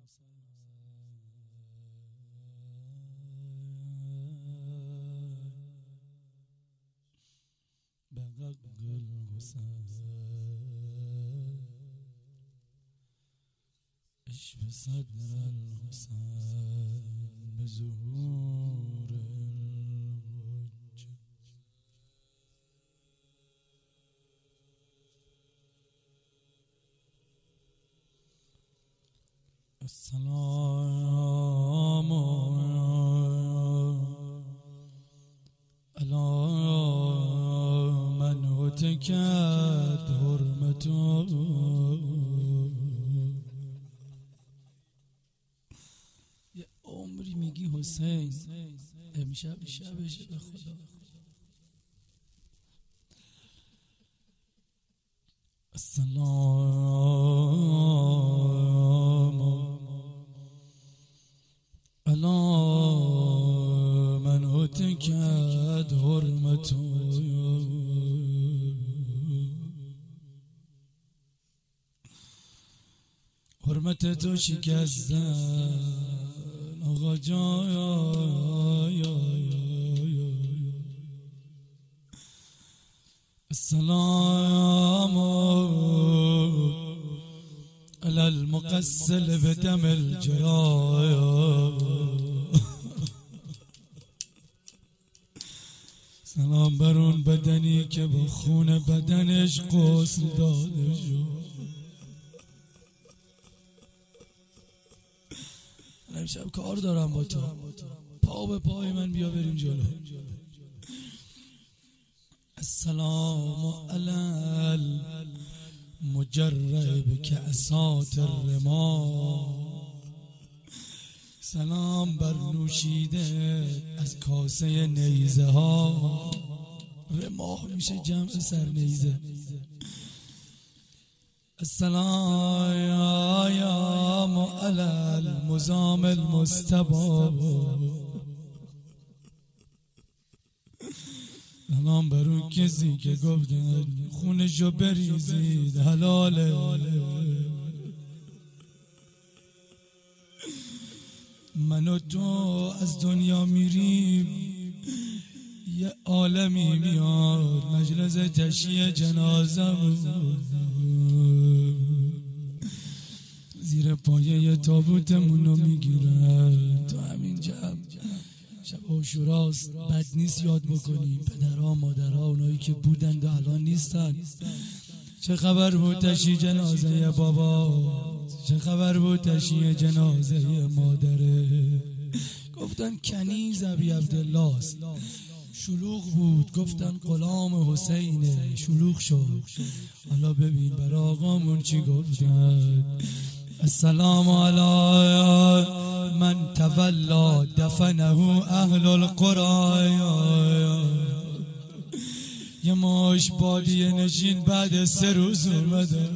بقق الحسين اشف صدر الحسين بزهور الحج. السلام على من هتكت حرمته. یه عمری میگی حسین، امشب شبشه به خدا. السلام على من هتكت حرمته. حرمت تو شکستن آقا جان. السلام على المغسل بدم الجراح. سلام بر اون بدنی که با خون بدنش غسل داده شد. امشب کار دارم با تو، پا به پای من بیا بریم جلو. السلام علی المجرب کأسات الرماح. سلام بر نوشیده از کاسه نیزه ها. رماح میشه جمع سر نیزه. السلام علی المزام المستباب. سلام بر اون کسی که گفتن خونشو بریزید حلاله. من و تو از دنیا میریم، یه عالمی میاد مجلس تشییع جنازه زیر پایه یه تابوتمونو میگیرن. تو همین شب عاشوراست، بد نیست یاد بکنیم پدرها مادرها اونایی که بودند و الان نیستن. چه خبر بود تشییع جنازه بابا، چه خبر بود تشییع جنازه مادره. گفتن کنیز ابی عبدالله است، شلوغ بود. گفتن غلام حسینه، شلوغ شد. حالا ببین بر آقامون چی گفتن. السلام علی من تولا دفنه اهل القرى. یه ماش بادیه نشین بعد 3 روز اومده،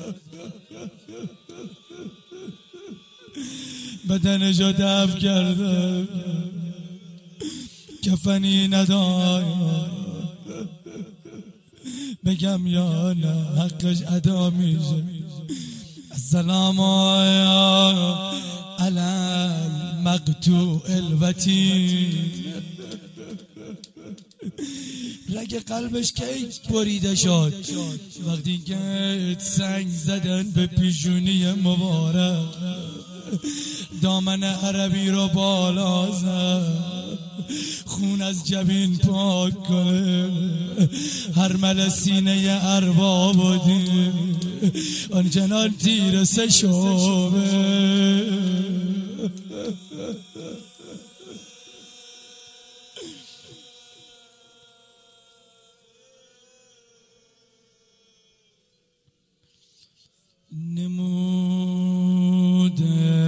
بدنشو دفن کرده، کفنی نداره. بگم یا نه حقش ادا میشه. السلام علی المقطوع الوتین. رگ قلبش کی بریده شد وقتی که سنگ زدن به پیشونی مبارک، دامن عربی رو بالا زد، خون از جبین پاک کنه. هر مل سینه ارباب بودی آنچنان تیر 3 شعبه. نمود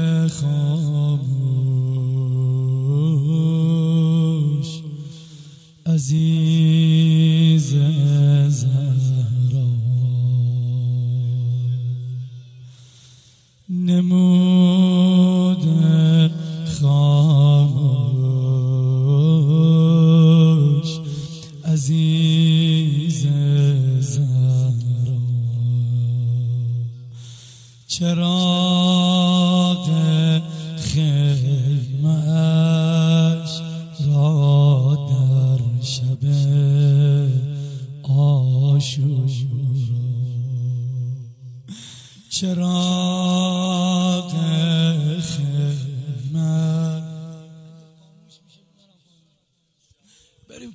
خاموش عزیز زهرا. نمود خاموش عزیز زهرا. چراغ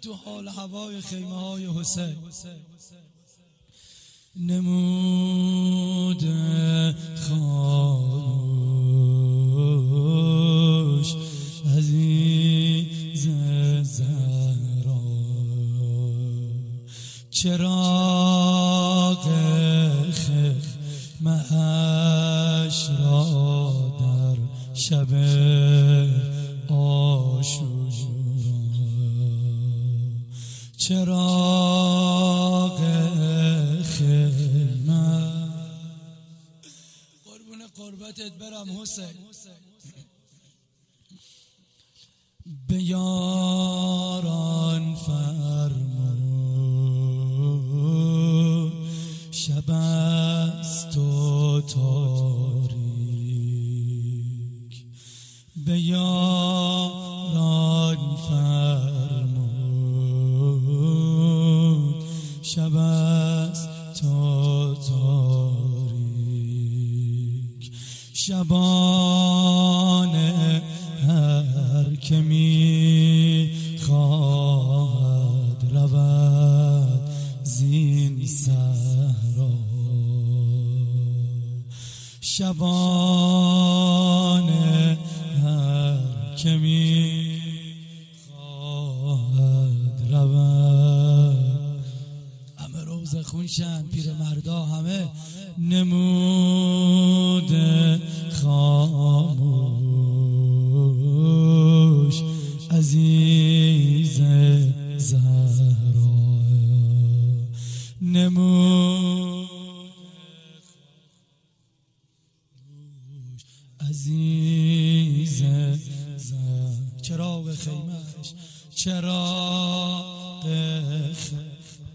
تو حال هوای خیمه های حسین. نمود خاموش عزیز زهرا، چراغ خیمه‌اش را در شب عاشورا، چراغ خیمه. قربون قربتت برم حسین. به یاران فرمود شب است و تاریک، به یاران فرمود شب است و تاریک، شبانه هر که می خواهد رود زین صحرا، شبانه هر که می خواهد رود. همه روز خونشن پیر مردا، همه نمود خاموش عزیز زهرا، نمود عزیز زهرا، چراغ خیمه‌اش، چراغ خیمه.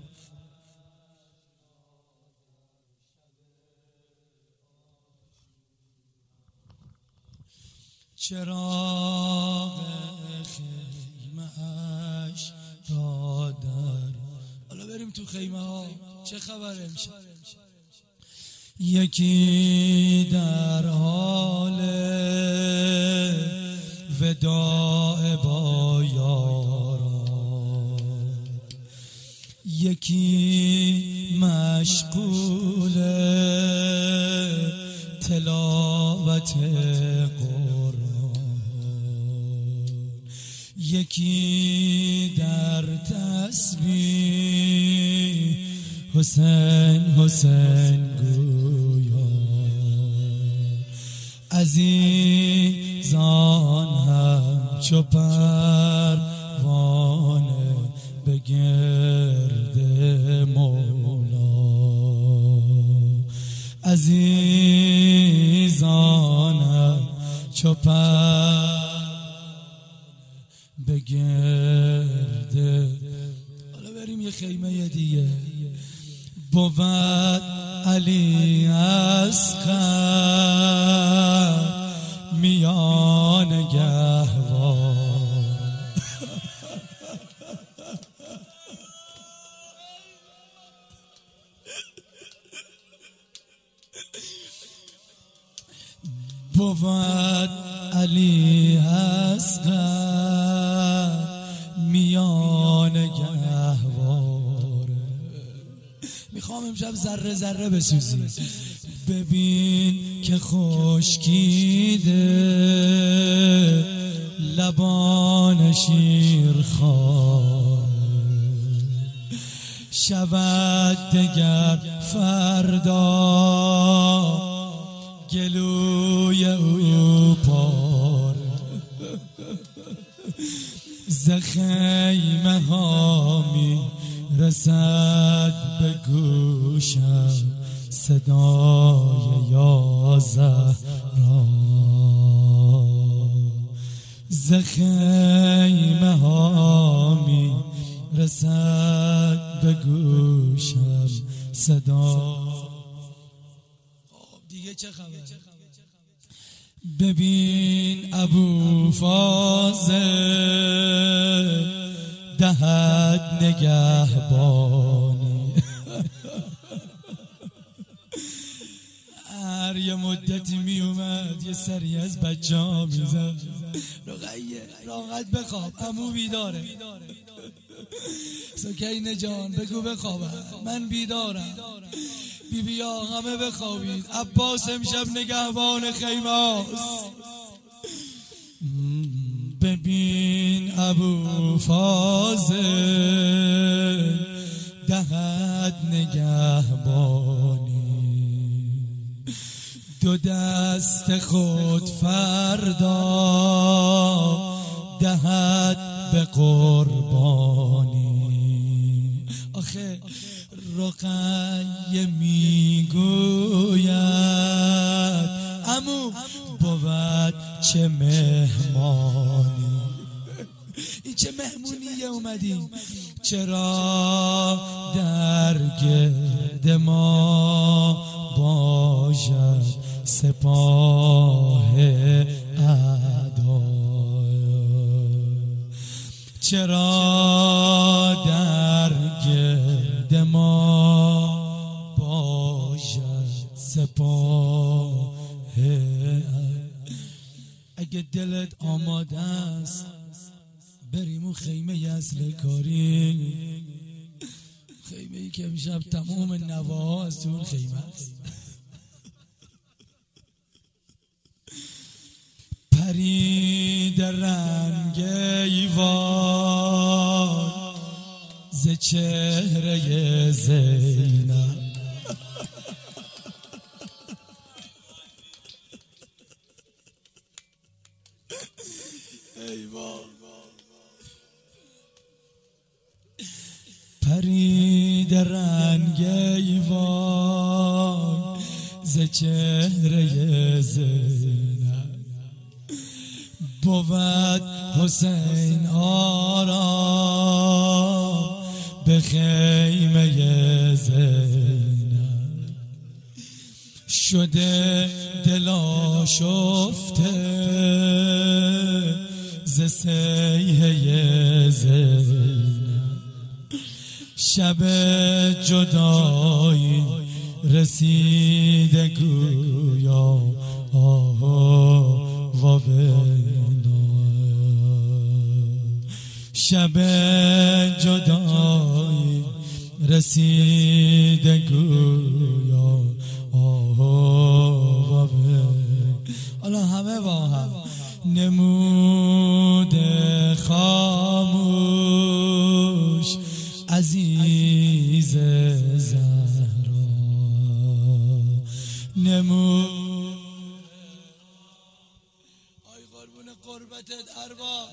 چراغ خیمه‌اش را در. حالا بریم تو خیمه ها، چه خبره امشب؟ یکی در حال وداع با یاران، یکی مشغول تلاوت یکی در تسبیح حسین حسین گویان، عزیزان همچو پروانه به گرد مولا، عزیزان همچو بگرده. حالا بریم یه خیمه دیگه. بود علی اصغر میان گهوار، بود علی اصغر میان گهواره. میخوام امشب ذره ذره بسوزی، ببین که خشکیده لبان شیرخواره، شود دگر فردا گلوی او پاره، ز خیمه ها می رسد به گوشم صدای یا زهرا، ز خیمه ها می رسد به گوشم صدا. دیگه چه خبر؟ ببین ابو فاضل دهد نگهبانی، هر یه مدتی می اومد یه سری از بچه ها می زد رقیه راحت بخواب عمو بیداره. سکینه جان بگو بخوابم، من بیدارم. بیبیا همه بخوابید، عباس امشب نگهبان خیمه است. ببین ابو فاضل دهد نگهبانی، دو دست خود فردا دهد به قربانی. آخه رقیه میگوید عمو بود چه مهمانی. این چه مهمونیه اومدیم، چرا در گرد ما باشد سپاه اعدا، چرا در گرد ما باشد سپاه اعدا. اگه دلت آماده است بریم اون خیمه اصل کاری، خیمه ای که امشب تمام نواها از اون خیمه است. پرید رنگ ایوان ز چهره زینب، پرید رنگ ایوان ز چهره زینب، بود حسین آرام به خیمه زینب، شده دل آشفته ز سیحه زینب، شب جدایی رسیده گویا و بینا، شب جدایی رسیده گویا و بینا. حالا همه با هم نموده خاموش عزیز زهرا، نمود آی قربون قربتت ارباب،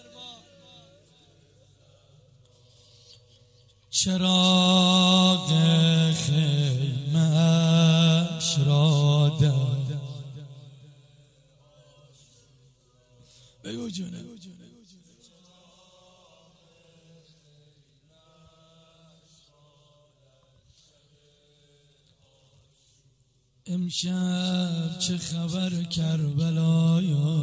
چراغ خیمه‌اش را داد. بگو جونه امشب چه خبر کربلایا،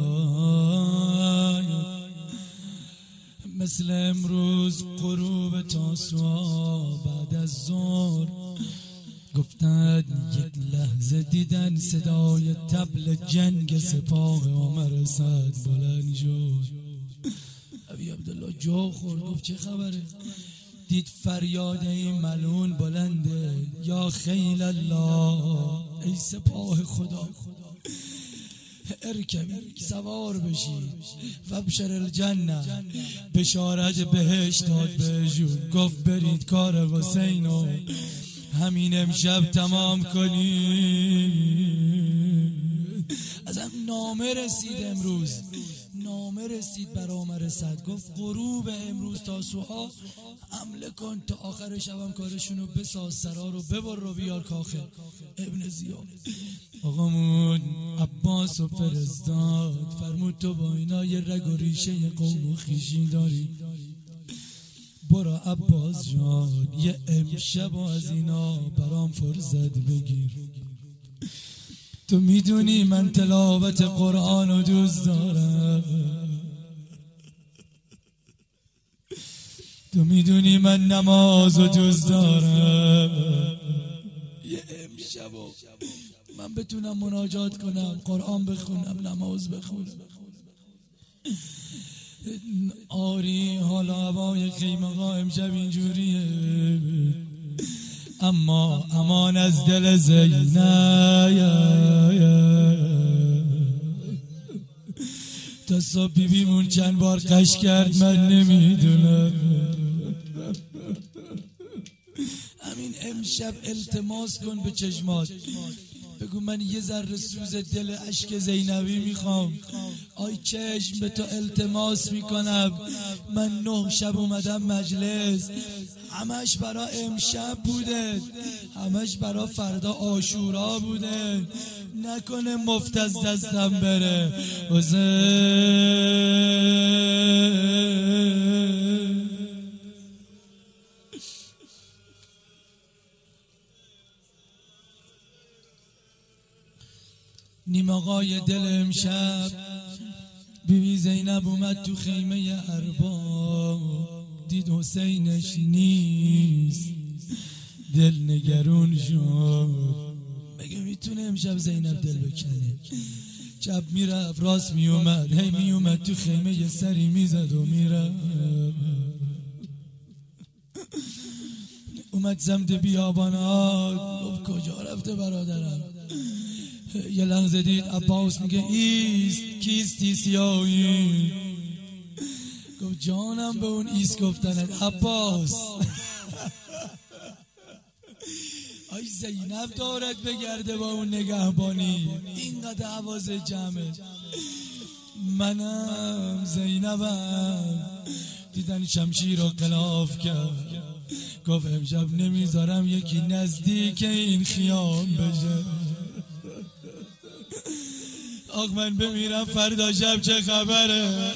مثل امروز غروب تاسوعا بعد از ظهر گفتند یک لحظه دیدن صدای طبل جنگ سپاه عمر سعد بلند شد. ابی عبدالله جا خورد، گفت چه خبره؟ دید فریاد این ملعون بلنده، یا خیل الله، ای سپاه خدا ارکبی، سوار بشید، وابشر الجنه، بشارت بهشت داد بهشون، گفت برید کار حسینو همین امشب تمام کنید. ازم نامه رسید امروز، نامه رسید بر عمر سعد، گفت غروب امروز تاسوعا حمله کن، تا آخر شبم کارشونو بساز، سرا رو ببر رو بیار کاخ ابن زیاد. آقامون عباس و فرستاد، فرمود تو با اینا یه رگ و ریشه قوم و خیشی داری، برو عباس جان یه امشب از اینا برام فرصت بگیر. تو میدونی من تلاوت قرآن رو دوست دارم، تو میدونی من نماز رو دوست دارم، یه امشب من بتونم مناجات کنم، قرآن بخونم، نماز بخونم، آری حالا هوای خیمه ها امشب اینجوریه، اما امان از دل زینب. تا صبح بیبیمون چند بار قش کرد من نمیدونم. همین امشب التماس کن به چشمات، بگو من یه ذره سوز دل عشق زینبی میخوام. آی چشم به تو التماس میکنم، من 9 شب اومدم مجلس، همش برا امشب بوده، همش برا فردا عاشورا بوده، نکنه مفت از دستم بره. نیماقای دل امشب بیبی زینب اومد تو خیمه ارباب، دید حسینش نیست، دل نگرون شد، بگه میتونه امشب زینب دل بکنه. چپ میرفت راست میومد، هی میومد تو خیمه یه سری میزد و میرفت. اومد سمت بیابانات، گفت کجا رفته برادرم؟ یه لحظه دید عباس میگه ایست، کیستی سیاهی؟ گفت جانم به اون ایست گفتنت عباس. آی زینب دارد بگرده با اون نگهبانی، اینقدر حواس جمعه. منم زینبم. دیدن شمشیر رو خلاف کرد، گفت امشب نمیذارم یکی نزدیک این خیام بشه. آخ من بمیرم فردا شب چه خبره؟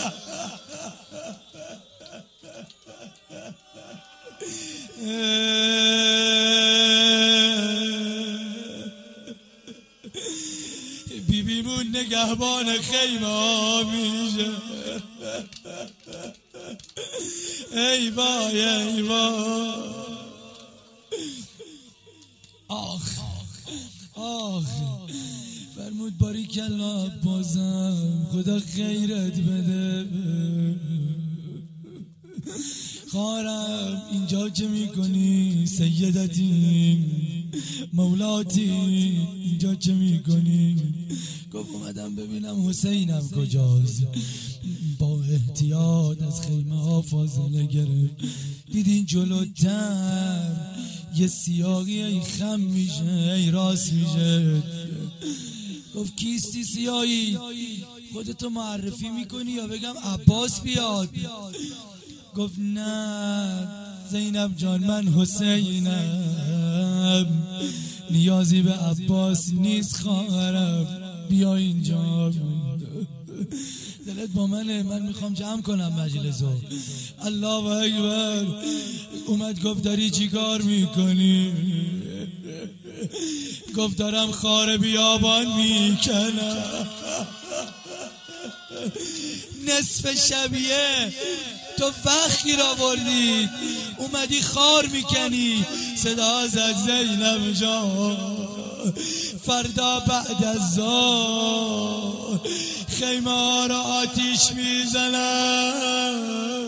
بیبیمون نگهبان خیمه ها میشه. ای وای ای وای. آخ آخ فرمود باریکلا عباسم، خدا خیرت بده. خارم اینجا چه میکنی؟ سیدتی مولاتی اینجا چه میکنی؟ گفت اومدم ببینم حسینم کجاست. با احتیاط از خیمه ها فاصله گرفت، دیدین جلوتر یه سیاهی ای خم میشه ای راست میشه. گفت کیستی سیاهی؟ خودتو معرفی میکنی یا بگم عباس بیاد؟ گفت نه زینب جان من حسینم، نیازی به عباس نیست خواهرم، بیا اینجا. دلت با منه، من میخوام جمع کنم مجلسو. الله اکبر. اومد گفت داری چی کار میکنی؟ گفت دارم خار بیابان میکنم. نصف شبیه تو وقتی را بردی اومدی خار میکنی. صدا زد زینب جان فردا بعد از ظهر خیمه ها را آتیش میزنم.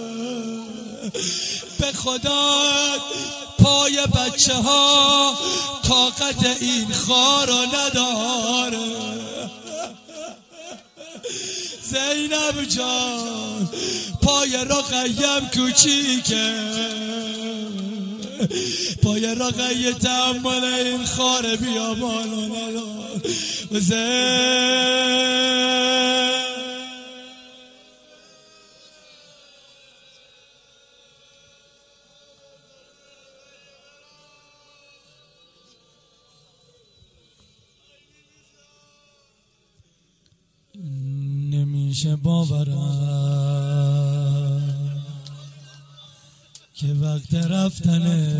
به خدا پای بچه ها طاقت این خار را نداره. زینب جان پای رقیم کوچیکه، پای رقی تحمل این خار بیابانو ندار. نمیشه باورم که وقت رفتنه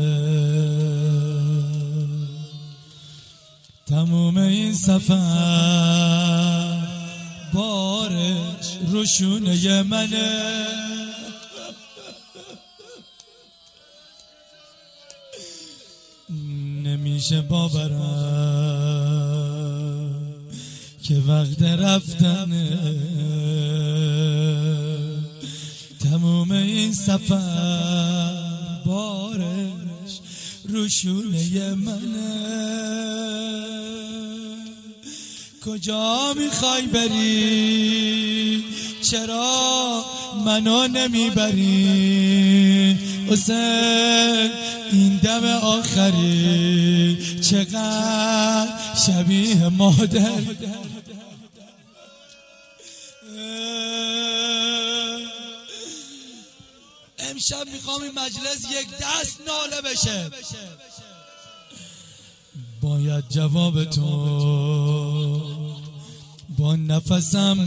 تموم این سفر بارش روشونه منه. نمیشه باورم که وقت رفتنه تموم این سفر بارش روشونه منه. کجا میخوای بری؟ چرا منو نمیبری؟ حسین این دم آخری چقدر شبیه مادر. امشب میخوام این مجلس یک دست ناله بشه. باید جواب تو با نفسم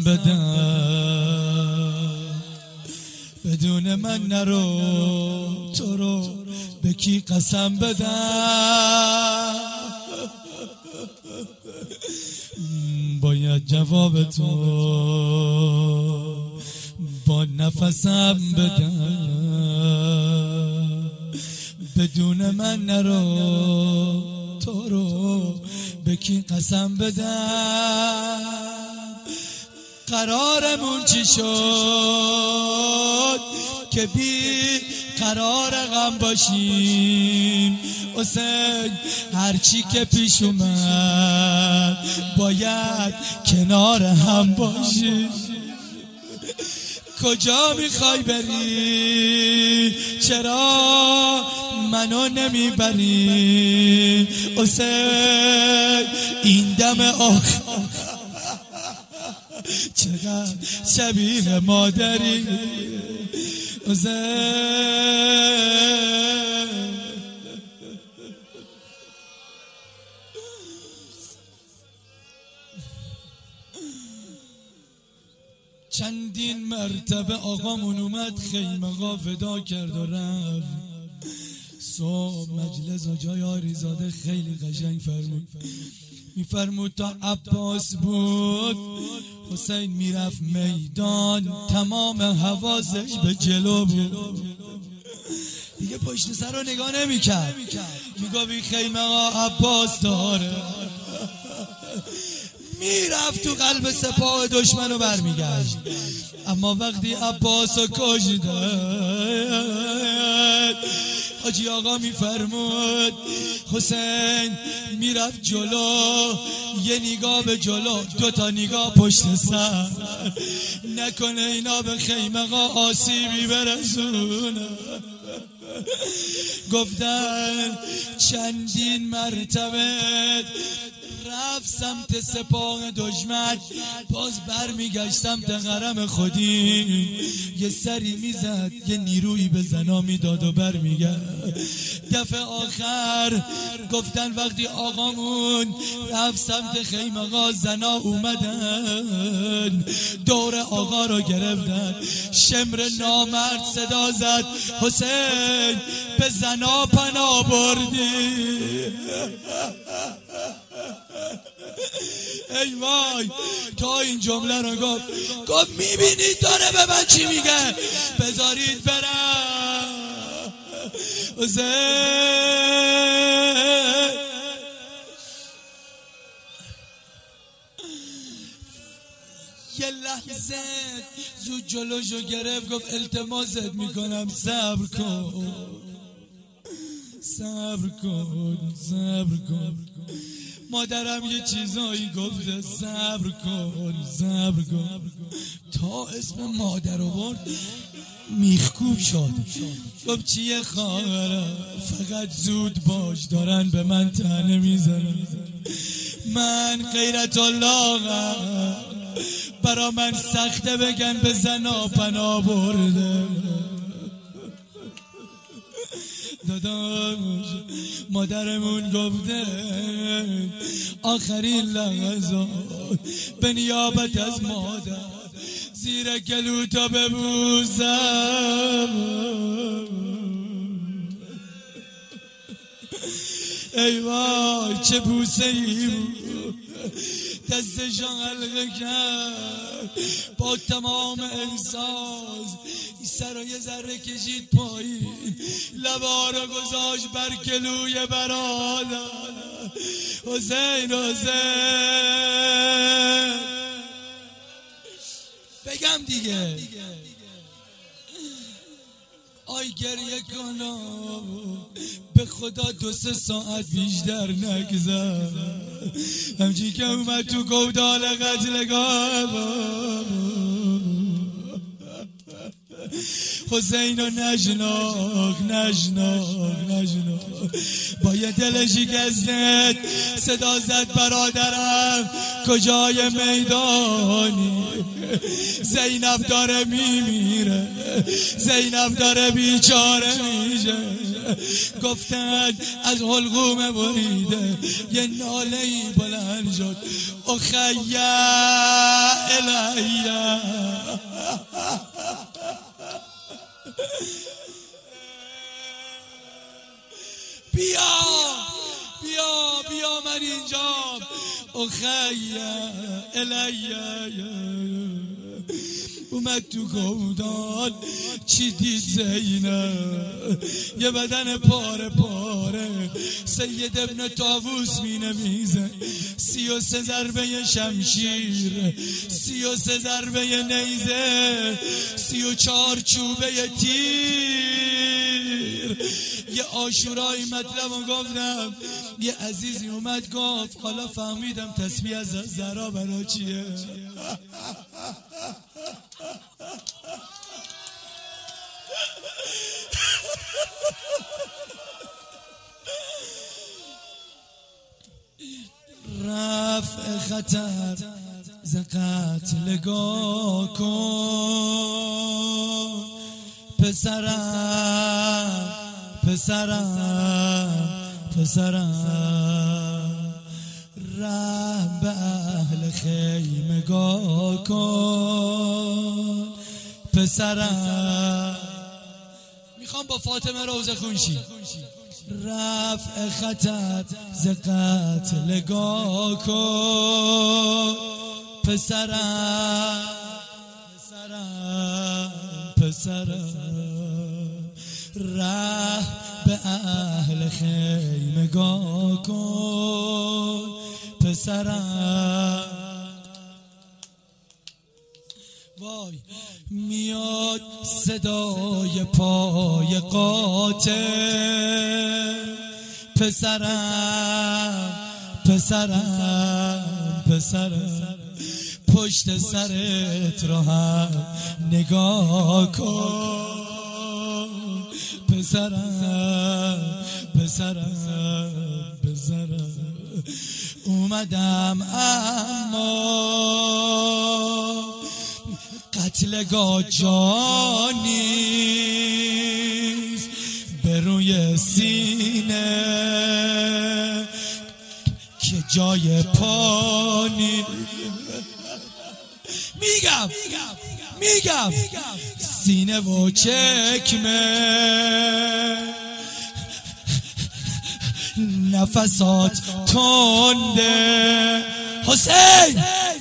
بدم. بدون من نرو، تو رو به کی قسم بدم؟ باید جواب تو با نفسم بدم. بدون من نرو، تو رو به کی قسم بدم؟ قرارمون چی شد که بی قرار غم باشیم؟ حسین هرچی که پیش اومد باید کنار هم باشیم. کجا میخوای بری؟ چرا منو نمیبری؟ حسین این دم آخر چقدر شبیه مادری. حسین چندین مرتبه آقامون اومد خیمه ها فدا کرد و رفت. صبح مجلس آجای آریزاده خیلی قشنگ میفرمود تا عباس بود حسین میرفت میدان تمام حواسش به جلو بود. دیگه پشت سر رو نگاه نمیکرد. میگفت این خیمه ها عباس داره. میرفت تو قلب سپاه دشمن رو برمیگشت. اما وقتی عباس رو کشیدن حاجی آقا میفرمود حسین میرفت جلو، یه نگاه به جلو، 2 نگاه پشت سر، نکنه اینا به خیمه ها آسیبی برسونه. گفتن چندین مرتبه رفت سمت سپاه دشمن، باز برمیگشت سمت حرم خودی، یه سری میزد یه نیرویی به زنا میداد و برمیگشت. دفعه آخر گفتن وقتی آقامون رفت سمت خیمه ها زنا اومدن دور آقا رو گرفتن. شمر نامرد صدا زد حسین به زنا پناه بردی. ای وای تا این جمله رو گفت میبینید داره به من چی میگه؟ بذارید برم. حسین یه لحظه زود جلوشو گرفت گفت التماست میکنم صبر کن، صبر کن، صبر کن. مادرم یه چیزایی گفته صبر کن، صبر کن. تا اسم مادر رو برد میخکوب شد. گفت چیه خواهرم؟ فقط زود باش دارن به من طعنه میزنن. من غیرت اللهم، برا من سخته بگن به زنا پناه برده. داداش مادرمون گفته آخرین لحظات به نیابت از مادر زیر گلوتا ببوسم. ای وای چه بوسه ای بود، دستشان حلقه کرد با تمام احساس، سر و یه ذره کشید پایین، لبا رو گذاشت بر گلوی برادر. حسین حسین بگم دیگه وای گریه کنم به خدا 2-3 ساعت بیشتر نگذر همچی که اومد تو گودال قتلگاه حسینو نشناخت با یه دل شکسته صدا زد برادرم کجای میدانی زینب داره میمیره زینب داره بیچاره میشه گفتن از حلقوم بریده یه ناله‌ای بلند شد اخیا الهیا بیا من اینجام اخیا الیا اومد تو گودال چی دید زینب یه بدن پاره سید ابن طاووس مینویسه 33 ضربه شمشیر 33 ضربه نیزه 34 چوبه تیر یه عاشورایی مطلبو گفتم یه عزیزی اومد گفت حالا فهمیدم تسبیح از زهرا برا چیه رفع خطر ز قتلگاه کن پسرم رحم به اهل خیمگاه کن پسرم میخوام با فاطمه روزه خونشی رفع خطر ز قتلگاه کن پسرم رحم به اهل خیمگاه کن پسرم وای میاد صدای پای قاتل پسرم پشت سرت رو هم نگاه کن پسرم اومدم اما قتلگاه جا نیست به روی سینه که جای پا نیست میگم سینه و چکمه نفسات تنده حسین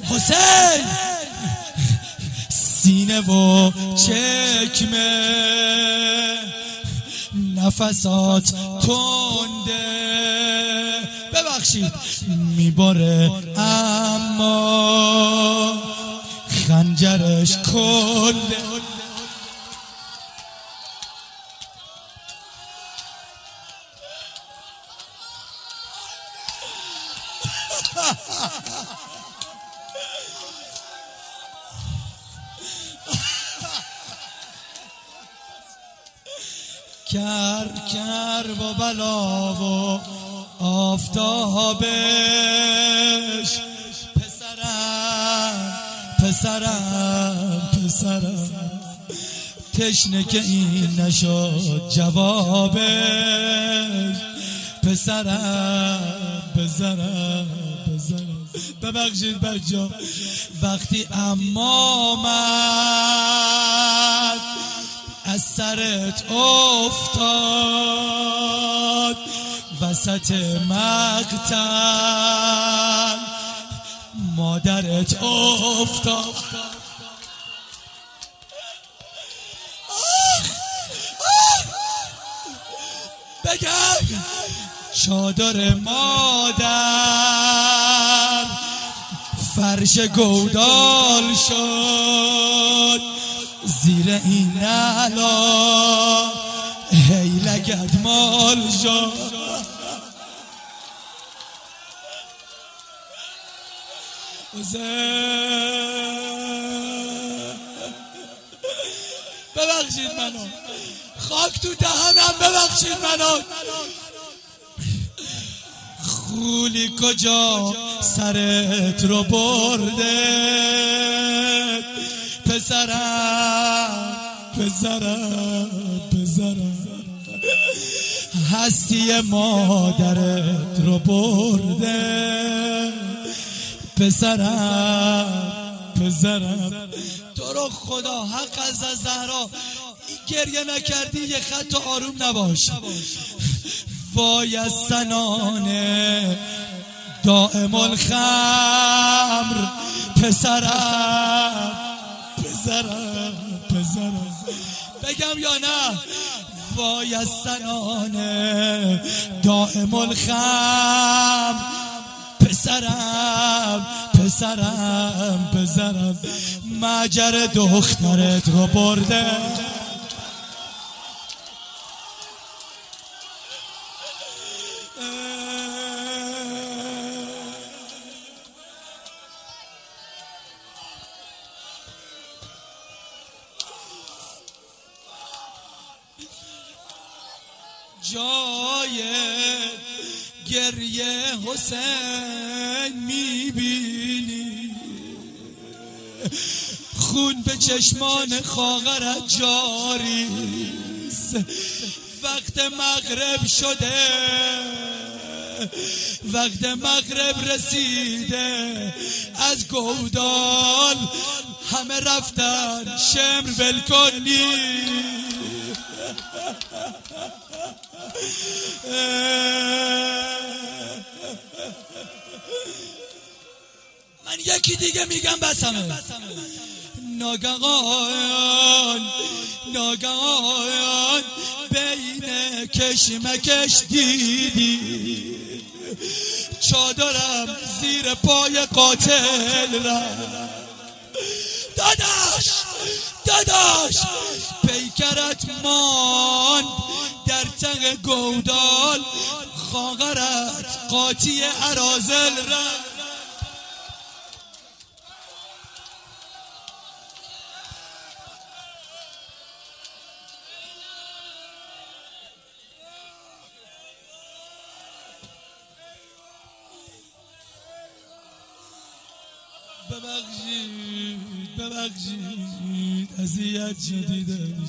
سینه و چکمه نفسات تنده ببخشید میباره اما خنجرش کنده کر با بلا و آفتابش پسرم تشنه که این نشد جوابش پسرم بزرم ببخشید بچه وقتی امامت از سرت افتاد وسط مقتل مادرت افتاد بگم چادر مادر فرش گودال شد زیر این نعلا هی لگد مال جا ببخشید منو، خاک تو دهنم، ببخشید منو. خولی کجا سرت رو برده پسرم هستی مادرت رو برده پسرم تو رو خدا حق از زهرا گریه نکردی یه خط آروم نباش. وای از سنانه دائم الخمر پسرم بگم یا نه؟ وای از سنانه دائم الخمر پسرم مجر دخترت رو برده جای گریه حسین میبینی، خون به چشمان خواهرت جاریست. وقت مغرب شده، وقت مغرب رسیده، از گودال همه رفتن شمر ول کنی. من یکی دیگه میگم بسمه. ناگهان بین کشمکش دیدی چادرم زیر پای قاتل رفت. داداش پیکرت ماند در تق گودال، خواهرت قاطی اراذل رفت. ببخشید اذیت شدیدم.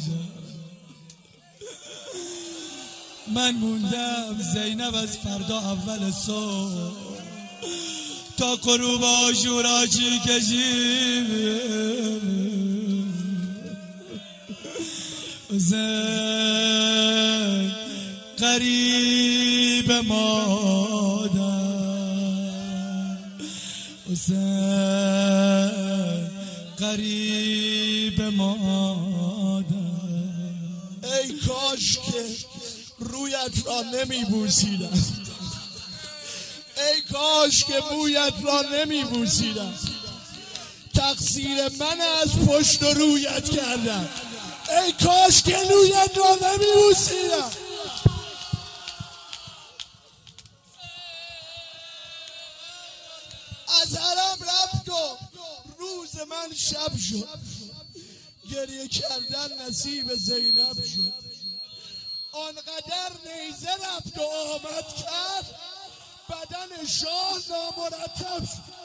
من موندم زینب از فردا اول صبح تا غروب عاشورا چی کشید. حسین قریب مادر، حسین قریب مادر. ای کاش که رویت را نمی بوسیدم، ای کاش که بویت را نمی بوسیدم. تقصیر من از پشت و رویت کردم، ای کاش که رویت را نمی بوسیدم. از حرم رفت و روز من شب شد، گریه کردن نصیب زینب شد. آنقدر نیزه رفت و آمد کرد بدن شاه نامرتب شد.